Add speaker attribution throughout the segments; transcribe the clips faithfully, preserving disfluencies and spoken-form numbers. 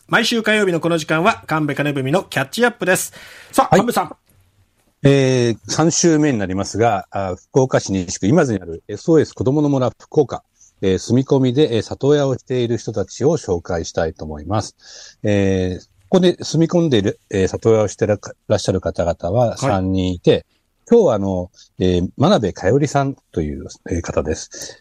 Speaker 1: 毎週火曜日のこの時間は神戸金文のキャッチアップです。さあ、
Speaker 2: はい、
Speaker 1: 神戸さん。
Speaker 2: えー、さん週目になりますが、あ福岡市西区今津にある エスオーエス 子どもの村福岡、えー、住み込みで、えー、里親をしている人たちを紹介したいと思います。えー、ここで住み込んでいる、えー、里親をしてらっしゃる方々はさんにんいて、はい、今日はあの、えー、真鍋かよりさんという、えー、方です。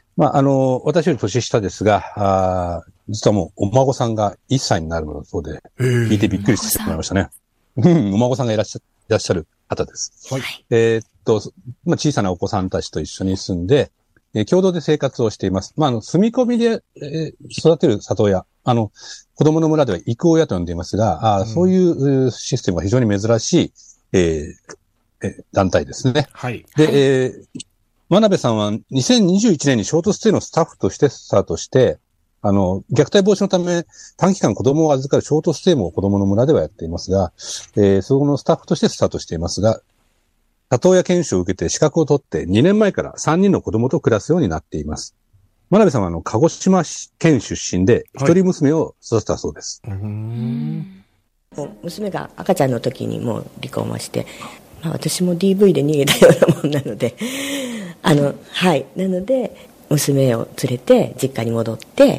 Speaker 2: まあ、あの、私より年下ですが、あ実はもうお孫さんがいっさいになるのだそうで、聞いてびっくりしてしまいましたね。うん、お孫さんがいらっしゃ、いらっしゃる方です。
Speaker 1: はい。
Speaker 2: えー、っと、まあ、小さなお子さんたちと一緒に住んで、えー、共同で生活をしています。まあ、あの、住み込みで、えー、育てる里親、あの、子供の村では育親と呼んでいますが、あ、うん、そういうシステムが非常に珍しい、えー、えー、団体ですね。
Speaker 1: はい。
Speaker 2: で、えー、真鍋さんはにせんにじゅういちねんにショートステイのスタッフとしてスタートして、あの、虐待防止のため短期間子供を預かるショートステイも子供の村ではやっていますが、えー、そこのスタッフとしてスタートしていますが、里親研修を受けて資格を取ってにねんまえからさんにんの子供と暮らすようになっています。真鍋さんはあの、鹿児島県出身で一人娘を育てたそうです。はい、うーん、
Speaker 3: 娘が赤ちゃんの時にもう離婚をして、まあ、私も ディーブイ で逃げたようなもんなので、あの、はい。なので、娘を連れて実家に戻って、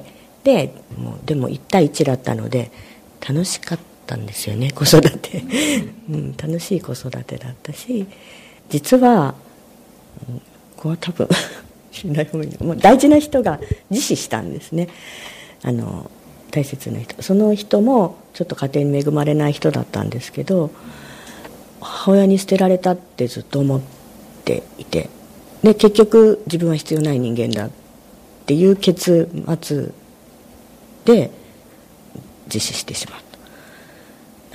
Speaker 3: で、もう、でもいち対いちだったので、楽しかったんですよね、子育て。うん、楽しい子育てだったし、実は、ここは多分、しない方がいいの。もう大事な人が自死したんですね。あの、大切な人。その人も、ちょっと家庭に恵まれない人だったんですけど、母親に捨てられたってずっと思っていて、で結局自分は必要ない人間だっていう結末で自死してしまった。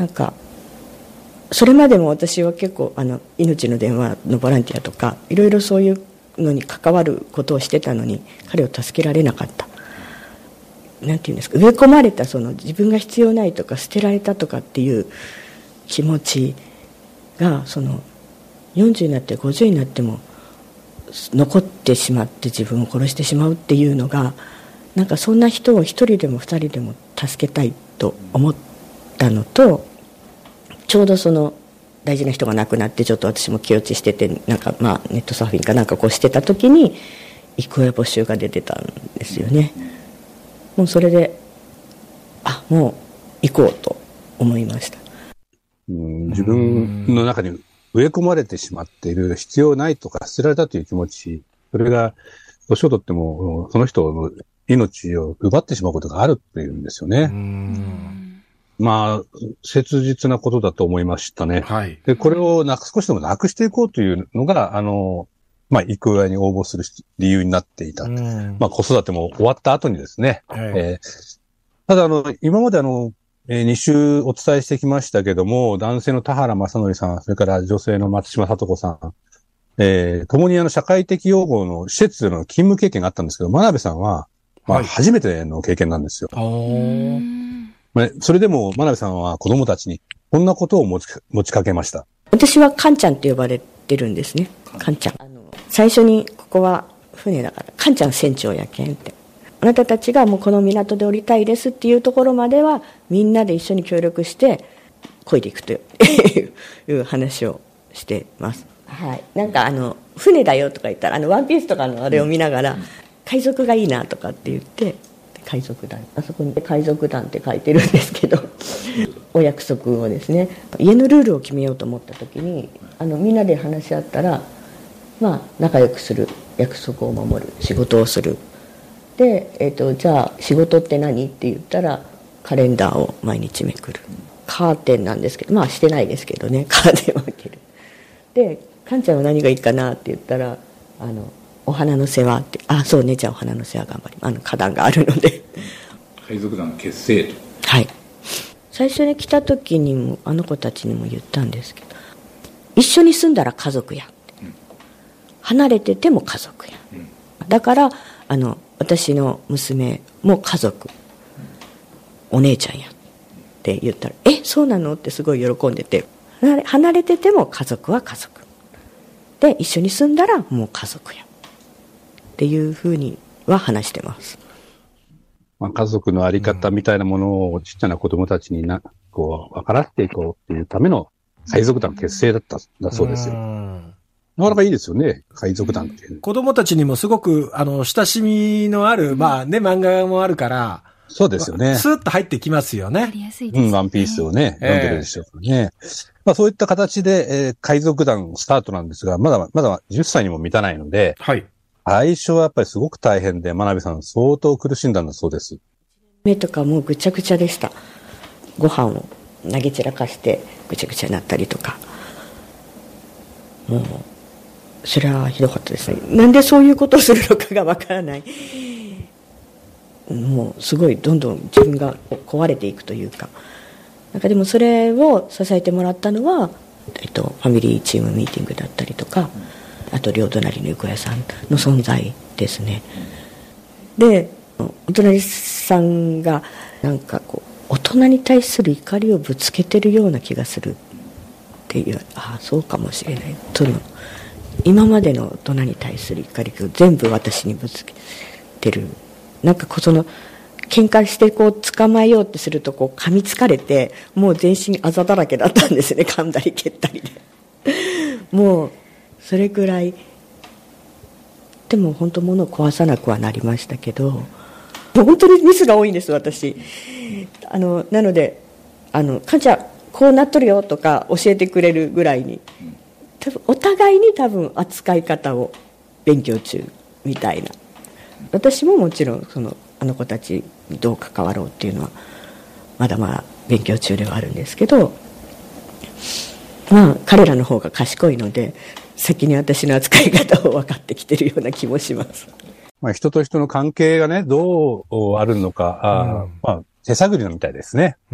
Speaker 3: なんかそれまでも私は結構あの命の電話のボランティアとかいろいろそういうのに関わることをしてたのに彼を助けられなかった。なんていうんですか、植え込まれたその自分が必要ないとか捨てられたとかっていう気持ちがそのよんじゅうになってごじゅうになっても残ってしまって自分を殺してしまうっていうのがなんかそんな人を一人でも二人でも助けたいと思ったのと、ちょうどその大事な人が亡くなってちょっと私も気落ちしててなんかまあネットサーフィンかなんかこうしてた時に育親募集が出てたんですよね。もうそれであもう行こうと思いました。
Speaker 2: うん、自分の中に植え込まれてしまっている必要ないとか捨てられたという気持ち、それが年をとってもその人の命を奪ってしまうことがあるというんですよね。うん、まあ切実なことだと思いましたね。はい、でこれをなく少しでもなくしていこうというのがあのまあ育親に応募する理由になっていた。まあ子育ても終わった後にですね。はい、えー、ただあの今まであのえー、に週お伝えしてきましたけども、男性の田原正則さん、それから女性の松島聡子さん、えー、共にあの社会的養護の施設での勤務経験があったんですけど、真鍋さんは、まあ、初めての経験なんですよ。はい、まあ、それでも真鍋さんは子供たちにこんなことを持ち、持ちかけました。
Speaker 3: 私はカンちゃんって呼ばれてるんですね。カンちゃん。あの最初にここは船だから、カンちゃん船長やけんって。あなたたちがもうこの港で降りたいですっていうところまではみんなで一緒に協力して漕いでいくという話をしてます。はい。なんかあの船だよとか言ったらあのワンピースとかのあれを見ながら、うん、海賊がいいなとかって言って海賊団あそこに海賊団って書いてるんですけどお約束をですね家のルールを決めようと思った時にあのみんなで話し合ったらまあ仲良くする約束を守る仕事をするで、えーと、じゃあ仕事って何って言ったらカレンダーを毎日めくるカーテンなんですけどまあしてないですけどねカーテンを開けるでカンちゃんは何がいいかなって言ったらあのお花の世話ってあそうねじゃあお花の世話頑張りあの花壇があるので
Speaker 4: 海賊団結成と
Speaker 3: はい最初に来た時にもあの子たちにも言ったんですけど一緒に住んだら家族やって、うん、離れてても家族や、うん、だからあの私の娘も家族、お姉ちゃんやって言ったらえそうなのってすごい喜んでて離れてても家族は家族で一緒に住んだらもう家族やっていうふうには話してます。
Speaker 2: まあ、家族のあり方みたいなものをちっちゃな子供たちにな、こう、分からせていこうっていうための海賊団結成だったんだそうですよ。なかなかいいですよね、海賊団っていう。
Speaker 1: 子供たちにもすごく、あの、親しみのある、まあね、漫画もあるから、
Speaker 2: そうですよね。
Speaker 1: スーッと入ってきますよね。
Speaker 2: うん、ワンピースをね、読んでるでしょうからね。まあそういった形で、えー、海賊団スタートなんですが、まだまだじゅっさいにも満たないので、
Speaker 1: はい。
Speaker 2: 最初はやっぱりすごく大変で、真鍋さん相当苦しんだんだそうです。
Speaker 3: 目とかもうぐちゃぐちゃでした。ご飯を投げ散らかしてぐちゃぐちゃになったりとか。もう、それはひどかったですね。なんでそういうことをするのかがわからない。もうすごいどんどん自分が壊れていくというか。なんかでもそれを支えてもらったのは、えっと、ファミリーチームミーティングだったりとか、あと両隣の床屋さんの存在ですね。で、お隣さんがなんかこう大人に対する怒りをぶつけてるような気がするっていう、ああそうかもしれないとの、今までの大人に対する怒りを全部私にぶつけてる。なんかこうその喧嘩してこう捕まえようってするとこう噛みつかれて、もう全身あざだらけだったんですね。噛んだり蹴ったりでもうそれくらい。でも本当物を壊さなくはなりましたけど、本当にミスが多いんです私。あのなのであのかんちゃんこうなっとるよとか教えてくれるぐらいに、多分お互いに多分扱い方を勉強中みたいな。私ももちろんそのあの子たちにどう関わろうっていうのはまだまだ勉強中ではあるんですけど、まあ彼らの方が賢いので先に私の扱い方を分かってきてるような気もします。
Speaker 2: まあ人と人の関係がね、どうあるのか、あ、うん、まあ手探りのみたいですね。うん、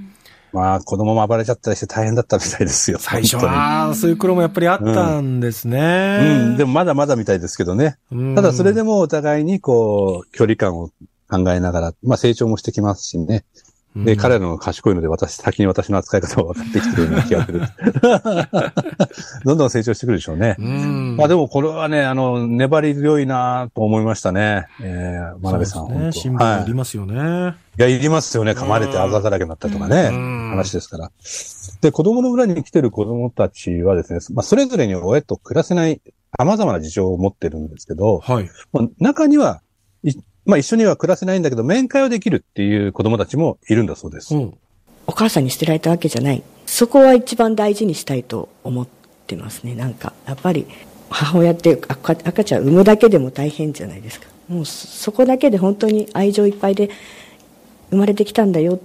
Speaker 2: まあ子供も暴れちゃったりして大変だったみたいですよ。
Speaker 1: 最初はそういう苦労もやっぱりあったんですね。
Speaker 2: うん、うん、でもまだまだみたいですけどね。ただそれでもお互いにこう距離感を考えながら、まあ成長もしてきますしね。で、うん、彼らの賢いので私、先に私の扱い方を分かってきてるような気がする。どんどん成長してくるでしょうね。うん、まあでもこれはね、あの、粘り強いなと思いましたね。えー、真鍋さん。そうですね。
Speaker 1: 辛抱いりますよね、はい。
Speaker 2: いや、いりますよね。噛まれてあざだらけになったりとかね。話ですから。で、子供の裏に来てる子供たちはですね、まあそれぞれに親と暮らせない様々な事情を持ってるんですけど、はい。まあ、中には、まあ一緒には暮らせないんだけど、面会はできるっていう子供たちもいるんだそうです。うん、
Speaker 3: お母さんに捨てられたわけじゃない。そこは一番大事にしたいと思ってますね。なんか、やっぱり母親って赤、赤ちゃん産むだけでも大変じゃないですか。もうそこだけで本当に愛情いっぱいで生まれてきたんだよって、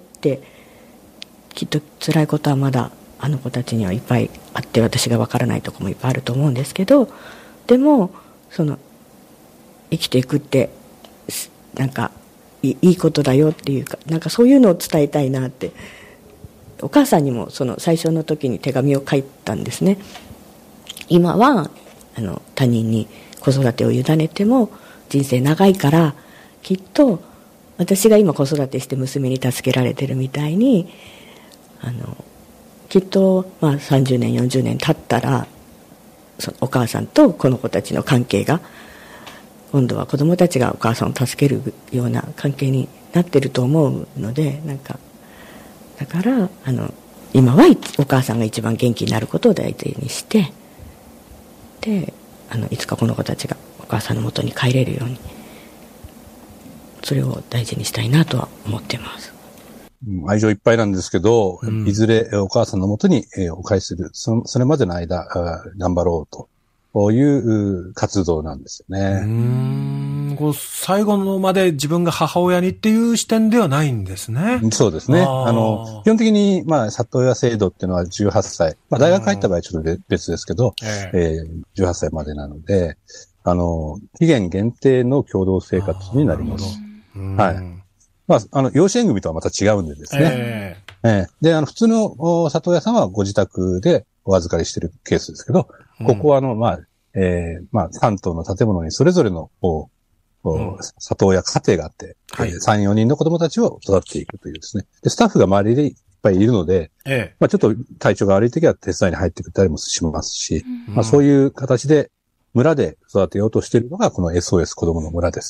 Speaker 3: きっと辛いことはまだあの子たちにはいっぱいあって、私がわからないところもいっぱいあると思うんですけど、でも、その、生きていくって、なんかいいことだよっていうか、なんかそういうのを伝えたいなって。お母さんにもその最初の時に手紙を書いたんですね。今はあの他人に子育てを委ねても人生長いから、きっと私が今子育てして娘に助けられてるみたいに、あのきっとまあさんじゅうねんよんじゅうねん経ったら、そのお母さんとこの子たちの関係が、今度は子供たちがお母さんを助けるような関係になってると思うので、なんかだからあの今はお母さんが一番元気になることを大事にして、であのいつかこの子たちがお母さんの元に帰れるように、それを大事にしたいなとは思ってます。
Speaker 2: 愛情いっぱいなんですけど、うん、いずれお母さんの元にお返しする、そ, それまでの間頑張ろうと。こういう活動なんですよね。うー
Speaker 1: ん、こう最後のまで自分が母親にっていう視点ではないんですね。
Speaker 2: そうですね。あ, あの、基本的に、まあ、里親制度っていうのはじゅうはっさい。まあ、大学入った場合はちょっと別ですけど、えーえー、じゅうはっさいまでなので、あの、期限限定の共同生活になります。はい。まあ、あの、養子縁組とはまた違うんでですね。えーえー、で、あの、普通の里親さんはご自宅でお預かりしているケースですけど、ここはあの、まあ、えー、まあ、さん棟の建物にそれぞれの、こう、うん、里親家庭があって、はい、さん、よにんの子供たちを育てていくというですね。で、スタッフが周りでいっぱいいるので、ええ、まあ、ちょっと体調が悪い時は手伝いに入ってくれたりもしますし、うん、まあ、そういう形で村で育てようとしているのが、この エスオーエス 子供の村です。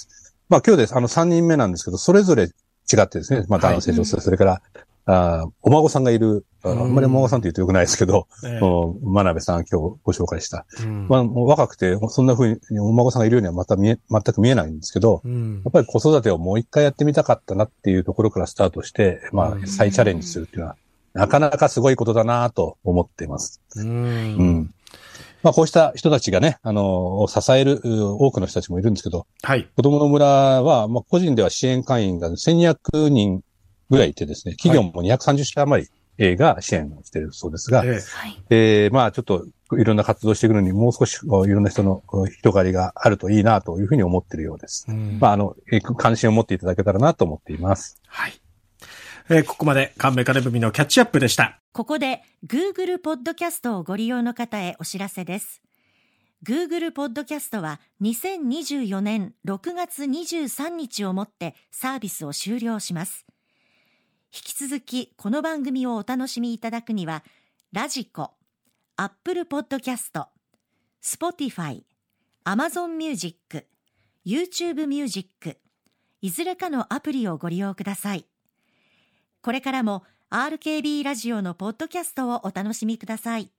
Speaker 2: まあ今日です。あのさんにんめなんですけど、それぞれ違ってですね、まあ男性、女性、それから、あお孫さんがいる、あ, あんまりお孫さんと言うとよくないですけど、ええ、真鍋さん今日ご紹介した。うん、まあ若くて、そんな風にお孫さんがいるようにはまた見え、全く見えないんですけど、うん、やっぱり子育てをもう一回やってみたかったなっていうところからスタートして、まあ再チャレンジするっていうのは、なかなかすごいことだなと思っています。うんうんまあ、こうした人たちがね、あの、支える多くの人たちもいるんですけど、はい。子供の村は、まあ、個人では支援会員がせんにひゃくにんぐらいいてですね、企業もにひゃくさんじゅっしゃ余りが支援をしているそうですが、はい。えー、まあ、ちょっといろんな活動していくのにもう少しいろんな人の広がりがあるといいなというふうに思っているようです。うん、まあ、あの、関心を持っていただけたらなと思っています。
Speaker 1: はい。えー、ここまで神戸金文のキャッチアップでした。
Speaker 5: ここで Google ポッドキャストをご利用の方へお知らせです。Google ポッドキャストはにせんにじゅうよねんろくがつにじゅうさんにちをもってサービスを終了します。引き続きこの番組をお楽しみいただくには、ラジコ、Apple ポッドキャスト、Spotify、Amazon Music、YouTube Music、いずれかのアプリをご利用ください。これからも アールケービー ラジオのポッドキャストをお楽しみください。